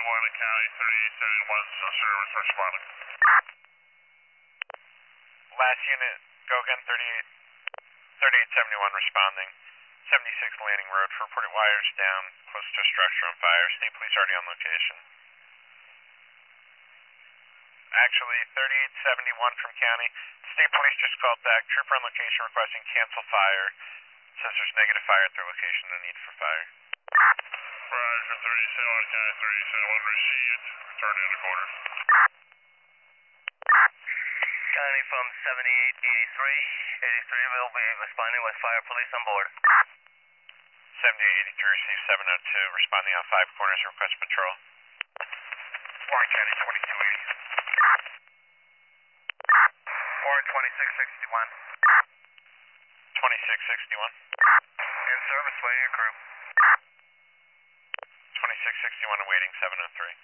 in County, 3871, so service responding. Last unit, go again, 3871 responding. 76 Landing Road for reported wires down, close to a structure on fire. State Police already on location. Actually, 3871 from County. State Police just called back. Trooper on location requesting cancel fire. Says there's negative fire at their location, no need for fire. Roger, 37 County, 37 received. Return into quarters. County from 7883. 83 will be responding with fire police on board. 7883 received 702, responding on 5 corners, request patrol. Warren County, 2280. Warren 2661. 2661. In service, waiting your crew. 2661 awaiting 703.